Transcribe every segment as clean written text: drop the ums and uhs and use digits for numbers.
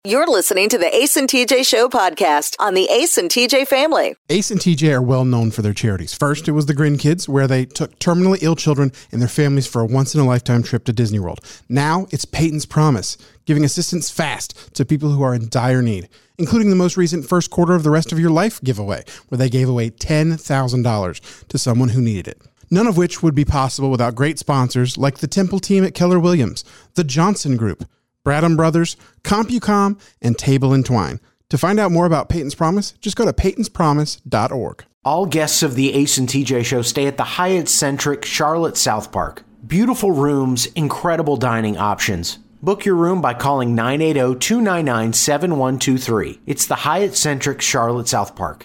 You're listening to the Ace and TJ Show podcast on the Ace and TJ family. Ace and TJ are well known for their charities. First, it was the Grin Kids, where they took terminally ill children and their families for a once-in-a-lifetime trip to Disney World. Now, it's Peyton's Promise, giving assistance fast to people who are in dire need, including the most recent first quarter of the rest of your life giveaway, where they gave away $10,000 to someone who needed it. None of which would be possible without great sponsors like the Temple team at Keller Williams, the Johnson Group, Bradham Brothers, CompuCom, and Table and Twine. To find out more about Peyton's Promise, just go to peytonspromise.org. All guests of the Ace and TJ Show stay at the Hyatt-centric Charlotte South Park. Beautiful rooms, incredible dining options. Book your room by calling 980-299-7123. It's the Hyatt-centric Charlotte South Park.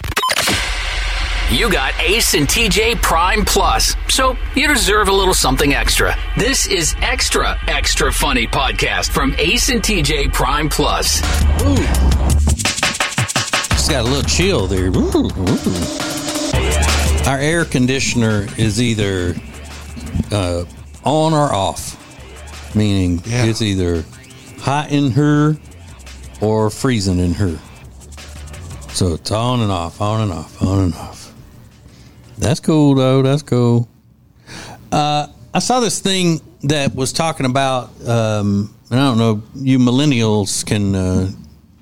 You got Ace and TJ Prime Plus, so you deserve a little something extra. This is Extra Funny Podcast from Ace and TJ Prime Plus. Ooh. Just got a little chill there. Ooh. Our air conditioner is either on or off, meaning it's either hot in her or freezing in her. So it's on and off, on and off, on and off. That's cool, though. That's cool. I saw this thing that was talking about, I don't know, you millennials can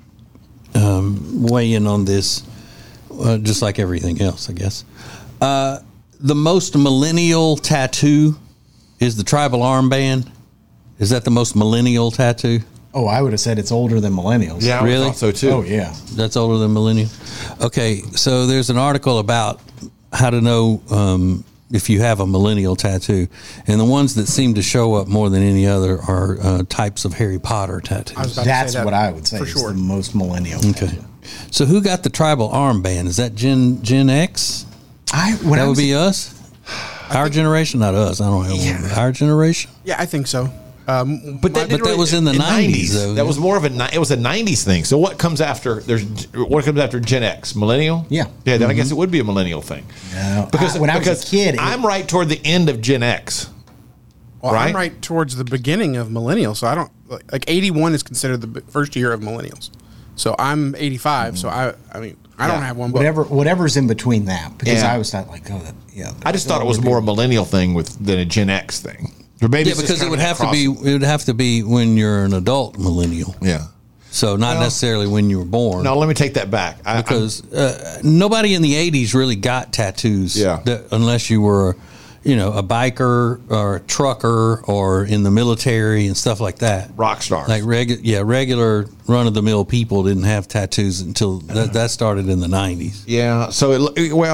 weigh in on this, just like everything else, I guess. The most millennial tattoo is the tribal armband. Is that the most millennial tattoo? Oh, I would have said it's older than millennials. Yeah, really? I thought so too. Oh, yeah. That's older than millennial? Okay, so there's an article about how to know if you have a millennial tattoo. And the ones that seem to show up more than any other are types of Harry Potter tattoos. That's what I would say for sure. The most millennial tattoo. So who got the tribal armband? Is that Gen X? That would be us? Our generation? Not us. I don't have one. Our generation? Yeah, I think so. But that was in the 90s, though. That was more of it was a 90s thing. So what comes after Gen X? Millennial? Yeah. Yeah, then I guess it would be a millennial thing. No. Because when I was a kid, I'm right toward the end of Gen X. Well, right? I'm right towards the beginning of millennials. So I don't like 81 is considered the first year of millennials. So I'm 85. So I mean I don't have one. Whatever's in between that, because I was not like, I just thought it was more a millennial thing than a Gen X thing. Maybe because it would have to be. It would have to be when you're an adult millennial. Yeah. So not necessarily when you were born. No, let me take that back. Because nobody in the 80s really got tattoos. Yeah. Unless you were, a biker or a trucker or in the military and stuff like that. Rock stars. Like regular run of the mill people didn't have tattoos until that started in the 90s. Yeah. So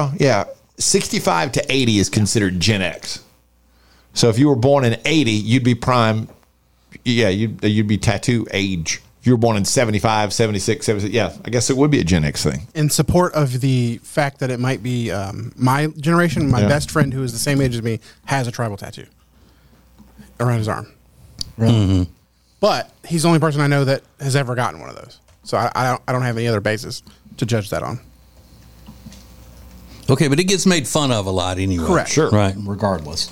65 to 80 is considered Gen X. So if you were born in 80, you'd be prime. Yeah, you'd be tattoo age. If you were born in 75, 76, 77, I guess it would be a Gen X thing. In support of the fact that it might be my generation, my best friend who is the same age as me has a tribal tattoo around his arm. Really? Mm-hmm. But he's the only person I know that has ever gotten one of those. So I don't have any other basis to judge that on. Okay, but it gets made fun of a lot anyway. Correct. Sure. Right. Regardless.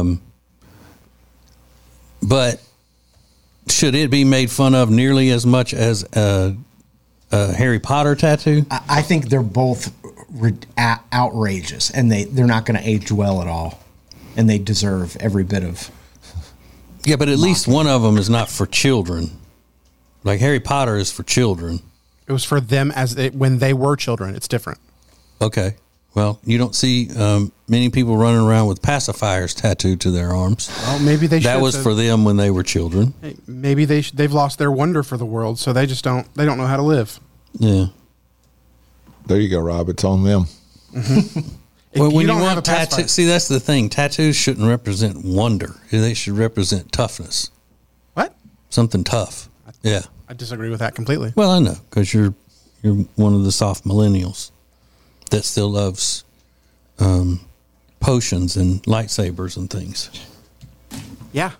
But should it be made fun of nearly as much as a Harry Potter tattoo? I think they're both outrageous, and they're not going to age well at all, and they deserve every bit of. Yeah, but at least one of them is not for children. Like Harry Potter is for children. It was for them when they were children. It's different. Okay. Well, you don't see many people running around with pacifiers tattooed to their arms. Well, maybe they should. That was for them when they were children. Hey, maybe they've lost their wonder for the world, so they just don't know how to live. Yeah. There you go, Rob. It's on them. Mm-hmm. Well, when you want tattoos, see, that's the thing. Tattoos shouldn't represent wonder. They should represent toughness. What? Something tough. Yeah. I disagree with that completely. Well, I know, because you're one of the soft millennials that still loves potions and lightsabers and things. Yeah.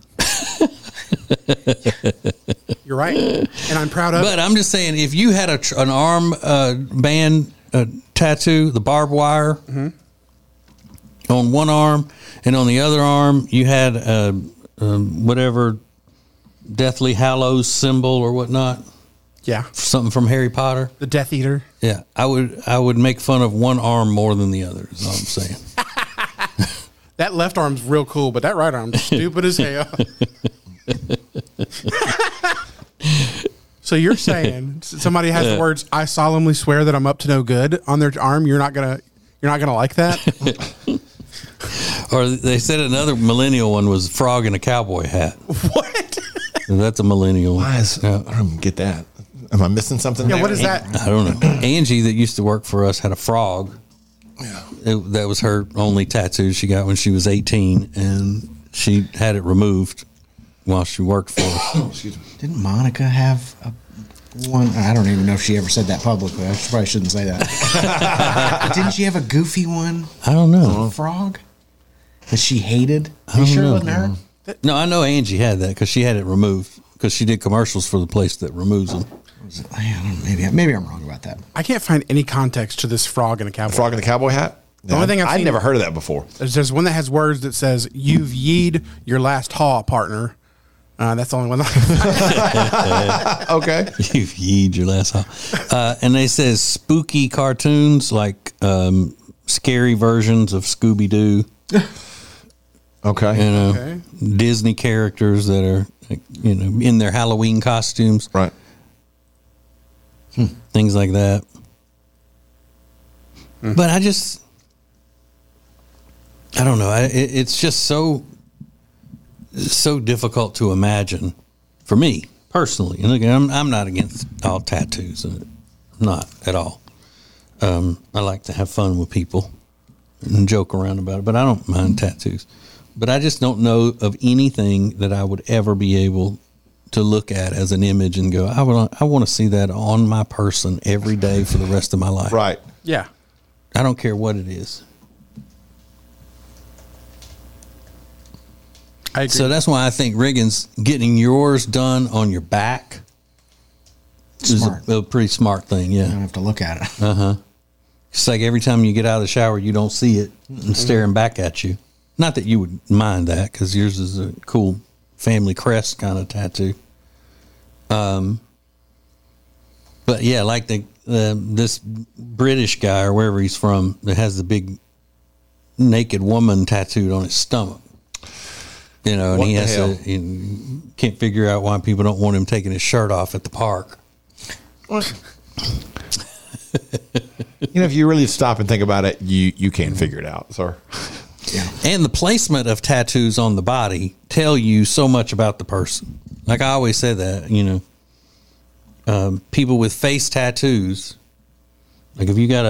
You're right. And I'm proud of it. But I'm just saying, if you had an arm band tattoo, the barbed wire on one arm, and on the other arm you had whatever Deathly Hallows symbol or whatnot. Yeah. Something from Harry Potter. The Death Eater. Yeah, I would make fun of one arm more than the other. Is all I'm saying. That left arm's real cool, but that right arm's stupid as hell. So you're saying somebody has the words "I solemnly swear that I'm up to no good" on their arm? You're not gonna like that? Or they said another millennial one was frog in a cowboy hat. What? That's a millennial. Why is, I don't even get that. Am I missing something? Yeah, there? what is that? I don't know. Angie that used to work for us had a frog. Yeah. That was her only tattoo she got when she was 18, and she had it removed while she worked for us. Excuse me. Didn't Monica have one? I don't even know if she ever said that publicly. I probably shouldn't say that. Didn't she have a goofy one? I don't know. A frog that she hated? I don't sure know. it wasn't her? No, I know Angie had that because she had it removed because she did commercials for the place that removes them. Maybe I'm wrong about that. I can't find any context to this frog in a cowboy. Frog in the cowboy hat? The only thing I've I'd seen- never heard of that before. There's one that has words that says "You've yeed your last haw, partner." That's the only one. Okay. You've yeed your last hole. And they says spooky cartoons like scary versions of Scooby Doo. Okay. You know, Okay. Disney characters that are, in their Halloween costumes. Right. Things like that. But I don't know. It's just so difficult to imagine for me personally. And again, I'm not against all tattoos, not at all. I like to have fun with people and joke around about it, but I don't mind tattoos. But I just don't know of anything that I would ever be able to look at as an image and go, I want to see that on my person every day for the rest of my life. Right. Yeah. I don't care what it is. I agree. So that's why I think Riggins getting yours done on your back Smart. is a pretty smart thing. I don't Yeah. have to look at it. It's like every time you get out of the shower, you don't see it and staring back at you. Not that you would mind that because yours is a cool family crest kind of tattoo. But yeah, like this British guy or wherever he's from that has the big naked woman tattooed on his stomach. And What he the has hell? he can't figure out why people don't want him taking his shirt off at the park. If you really stop and think about it, you can't figure it out, sir. Yeah. And the placement of tattoos on the body tell you so much about the person. Like I always say that, people with face tattoos, like if you got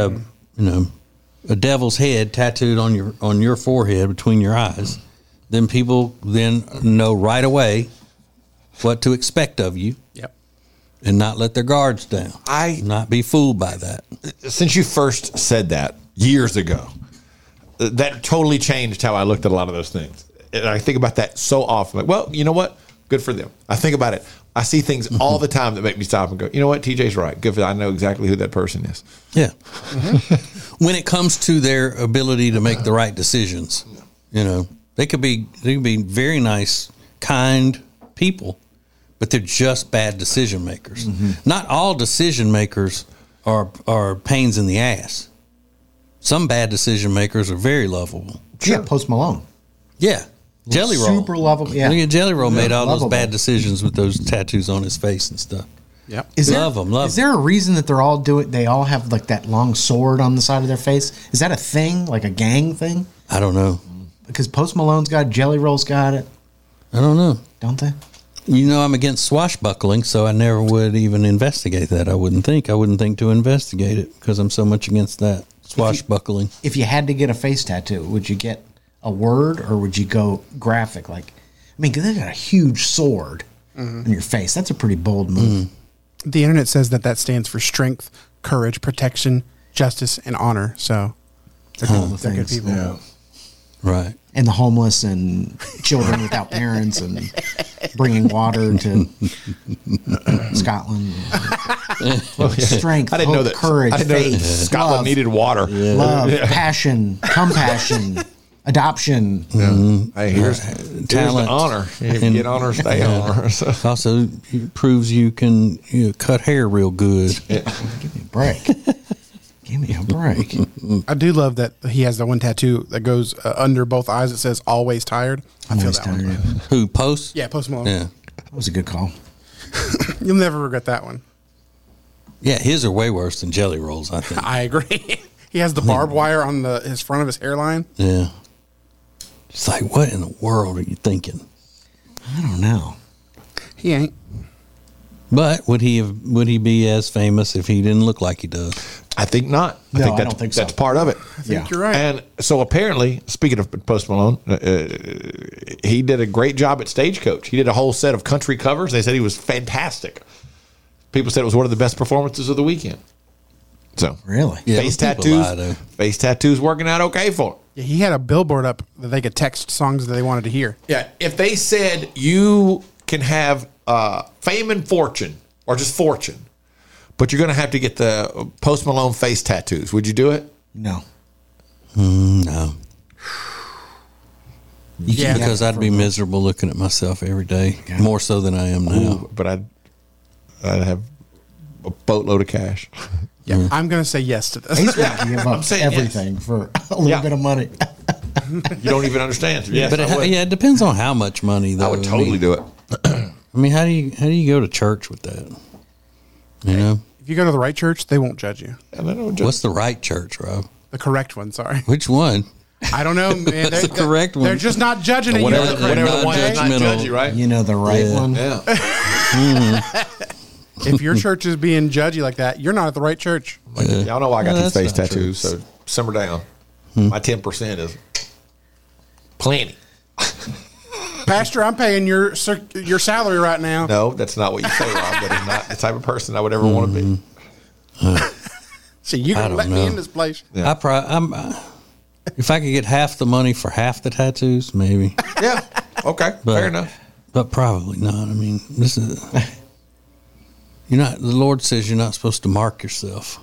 a devil's head tattooed on your forehead between your eyes, then people then know right away what to expect of you. Yep. And not let their guards down. Not be fooled by that. Since you first said that years ago, that totally changed how I looked at a lot of those things. And I think about that so often. Like, well, you know what? Good for them. I think about it. I see things all the time that make me stop and go, you know what? TJ's right. Good for I know exactly who that person is. Yeah. When it comes to their ability to make the right decisions, they could be very nice, kind people, but they're just bad decision makers. Not all decision makers are pains in the ass. Some bad decision makers are very lovable. Yeah, Post Malone. Yeah. Jelly Roll. Super lovable. Yeah. Look at Jelly Roll made all Lovable. those bad decisions with those tattoos on his face and stuff. Yep. Love 'em. Is there a reason that they all have like that long sword on the side of their face? Is that a thing, like a gang thing? I don't know. Because Post Malone's got it, Jelly Roll's got it, I don't know. don't they? I'm against swashbuckling, so I never would even investigate that. I wouldn't think to investigate it because I'm so much against that swashbuckling. If you had to get a face tattoo, would you get a word or would you go graphic? Because they got a huge sword on your face. That's a pretty bold move. The internet says that stands for strength, courage, protection, justice, and honor. So they're good people. Yeah. Right. And the homeless and children without parents and bringing water to Scotland. Strength, I didn't know hope, that. courage, I didn't know that faith, Scotland love, needed water. love, passion, compassion, adoption. Hey, here's Talent. the honor. If you get honor, stay honor. So, Also, it proves you can cut hair real good. Give me a break. Give me a break. I do love that he has the one tattoo that goes under both eyes. It says "always tired." I feel Always that one. tired. Who posts? Yeah, Post Malone. Yeah. That was a good call. You'll never regret that one. Yeah, his are way worse than Jelly Rolls, I think. I agree. He has the barbed wire on his front of his hairline. Yeah. It's like, what in the world are you thinking? I don't know. He ain't. But would he be as famous if he didn't look like he does? I think not. No, I don't think so. That's part of it. I think you're right. And so apparently, speaking of Post Malone, he did a great job at Stagecoach. He did a whole set of country covers. They said he was fantastic. People said it was one of the best performances of the weekend. So Really? Yeah, face people tattoos, lie, though. face tattoos working out okay for him. Yeah, he had a billboard up that they could text songs that they wanted to hear. Yeah, if they said you can have fame and fortune, or just fortune, but you're going to have to get the Post Malone face tattoos, would you do it? No. No. Yeah. Because I'd be miserable looking at myself every day, more so than I am now. Ooh, but I'd have a boatload of cash. Yeah, I'm going to say yes to this. He's going to give up saying everything for a little bit of money. You don't even understand. Yes, But I would. it depends on how much money, though. I would totally do it. I mean, how do you go to church with that? You know, If you go to the right church, they won't judge you. And then I would just, what's the right church, Rob? The correct one, sorry. Which one? I don't know, man. That's the correct one. They're just not judging it. whatever, You know the whatever correct the one that's not non-judgmental. judgy, right? You know the right one. Yeah. If your church is being judgy like that, you're not at the right church. Y'all know I got Yeah, these that's face not tattoos, so simmer down. My 10% is plenty. Pastor, I'm paying your salary right now. No, that's not what you say, Rob. That is not the type of person I would ever want to be. So you I can don't let me know. in this place. Yeah. If I could get half the money for half the tattoos, maybe. Yeah. Okay. But- Fair enough. But probably not. I mean, this is you're not. The Lord says you're not supposed to mark yourself.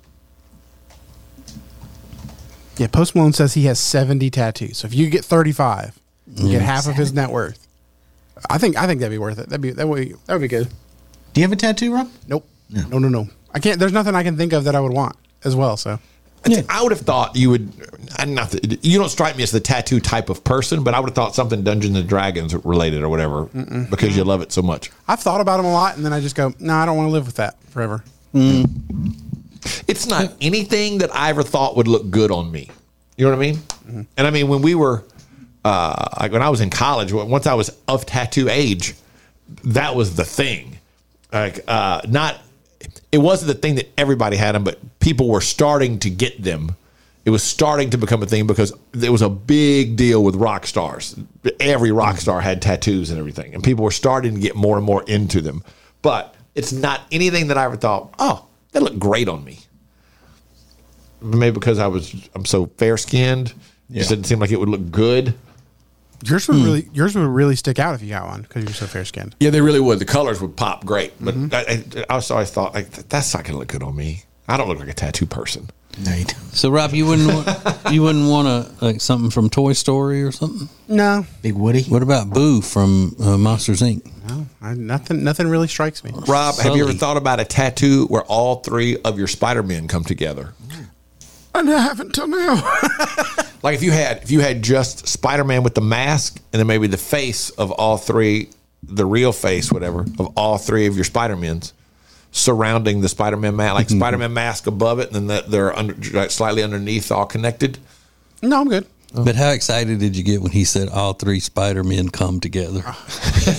Yeah, Post Malone says he has 70 tattoos. So if you get 35, you get half of his net worth. I think that'd be worth it. That would be good. Do you have a tattoo, Rob? Nope. No. I can't. There's nothing I can think of that I would want as well. So I would have thought you would. You don't strike me as the tattoo type of person, but I would have thought something Dungeons and Dragons related or whatever because you love it so much. I've thought about them a lot, and then I just go, no, I don't want to live with that forever. It's not anything that I ever thought would look good on me. You know what I mean? And I mean, when we were, like when I was in college, once I was of tattoo age, that was the thing. Like, it wasn't the thing that everybody had them, but people were starting to get them. It was starting to become a thing because there was a big deal with rock stars. Every rock star had tattoos and everything, and people were starting to get more and more into them. But it's not anything that I ever thought, oh, that looked great on me. Maybe because I'm so fair skinned, just didn't seem like it would look good. Yours would really stick out if you got one because you're so fair skinned. Yeah, they really would. The colors would pop great, but I always thought like that's not going to look good on me. I don't look like a tattoo person. No, you don't. So, Rob, you wouldn't want like something from Toy Story or something? No, Big Woody. What about Boo from Monsters Inc.? no, nothing really strikes me. Rob, have you ever Sully. thought about a tattoo where all three of your Spider-Men come together? I haven't till now. Like if you had just Spider-Man with the mask and then maybe the face of all three, the real face, whatever, of all three of your Spider-Mens surrounding the Spider-Man mask, like Spider-Man mask above it, and then they're like slightly underneath, all connected. No, I'm good. But how excited did you get when he said all three Spider-Men come together? That's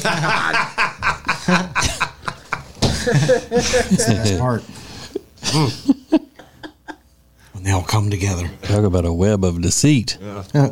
the best part. When they all come together. Talk about a web of deceit. Yeah.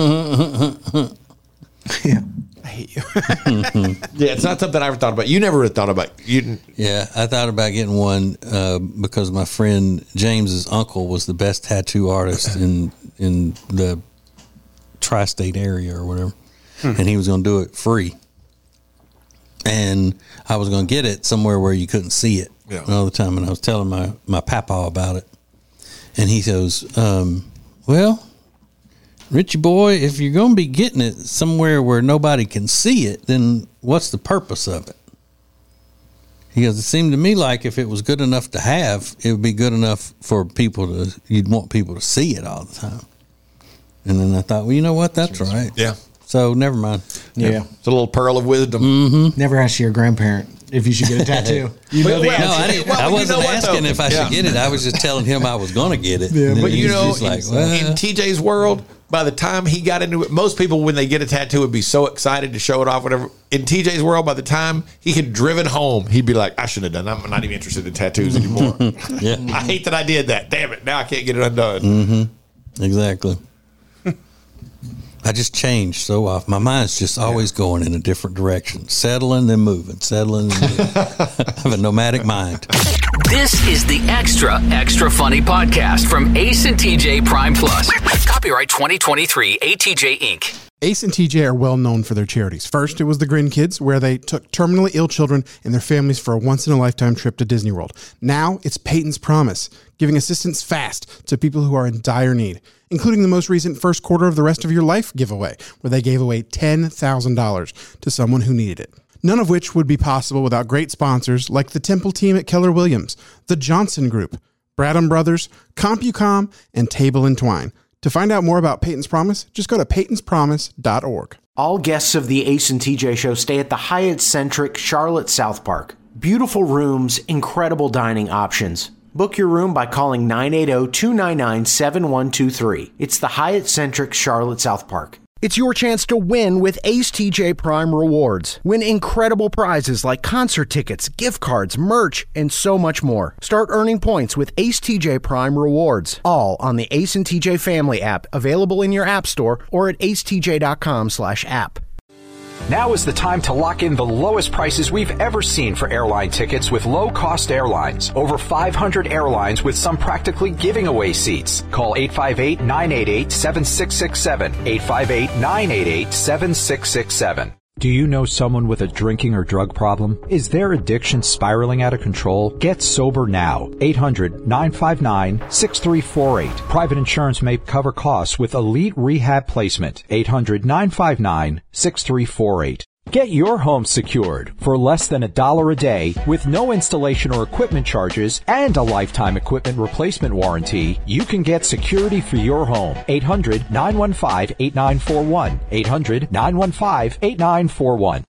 I hate you. Yeah, it's not something I ever thought about. You never thought about. You didn't. Yeah, I thought about getting one because my friend James's uncle was the best tattoo artist in the tri-state area or whatever, and he was going to do it free. And I was going to get it somewhere where you couldn't see it all the time. And I was telling my papa about it, and he goes, "Well, Richie boy, if you're going to be getting it somewhere where nobody can see it, then what's the purpose of it? Because it seemed to me like if it was good enough to have, it would be good enough for people to, you'd want people to see it all the time. And then I thought, well, you know what? That's right. Yeah. So never mind. Yeah. It's a little pearl of wisdom. Never ask your grandparent if you should get a tattoo. You know the answer. No, I didn't. Well, I you wasn't know what, asking though? if I should get it. I was just telling him I was going to get it. Yeah, But you know, just like, in TJ's world, by the time he got into it, most people, when they get a tattoo, would be so excited to show it off, whatever. In TJ's world, by the time he had driven home, he'd be like, I shouldn't have done that. I'm not even interested in tattoos anymore. Yeah. I hate that I did that. Damn it. Now I can't get it undone. Mm-hmm. Exactly. I just changed so often. My mind's just always going in a different direction. Settling, then moving. Settling, then moving. I have a nomadic mind. This is the Extra Funny podcast from Ace and TJ Prime Plus. Copyright 2023 ATJ Inc. Ace and TJ are well known for their charities. First, it was the Grin Kids, where they took terminally ill children and their families for a once-in-a-lifetime trip to Disney World. Now, it's Peyton's Promise, giving assistance fast to people who are in dire need, including the most recent first quarter of the rest of your life giveaway, where they gave away $10,000 to someone who needed it. None of which would be possible without great sponsors like the Temple team at Keller Williams, the Johnson Group, Bradham Brothers, CompuCom, and Table and Twine. To find out more about Peyton's Promise, just go to peytonspromise.org. All guests of the Ace and TJ show stay at the Hyatt-centric Charlotte South Park. Beautiful rooms, incredible dining options. Book your room by calling 980-299-7123. It's the Hyatt-centric Charlotte South Park. It's your chance to win with Ace TJ Prime Rewards. Win incredible prizes like concert tickets, gift cards, merch, and so much more. Start earning points with Ace TJ Prime Rewards. All on the Ace and TJ Family app, available in your app store or at acetj.com/app. Now is the time to lock in the lowest prices we've ever seen for airline tickets with low-cost airlines. Over 500 airlines with some practically giving away seats. Call 858-988-7667. 858-988-7667. Do you know someone with a drinking or drug problem? Is their addiction spiraling out of control? Get sober now. 800-959-6348. Private insurance may cover costs with Elite Rehab Placement. 800-959-6348. Get your home secured for less than $1 a day with no installation or equipment charges and a lifetime equipment replacement warranty. You can get security for your home. 800-915-8941. 800-915-8941.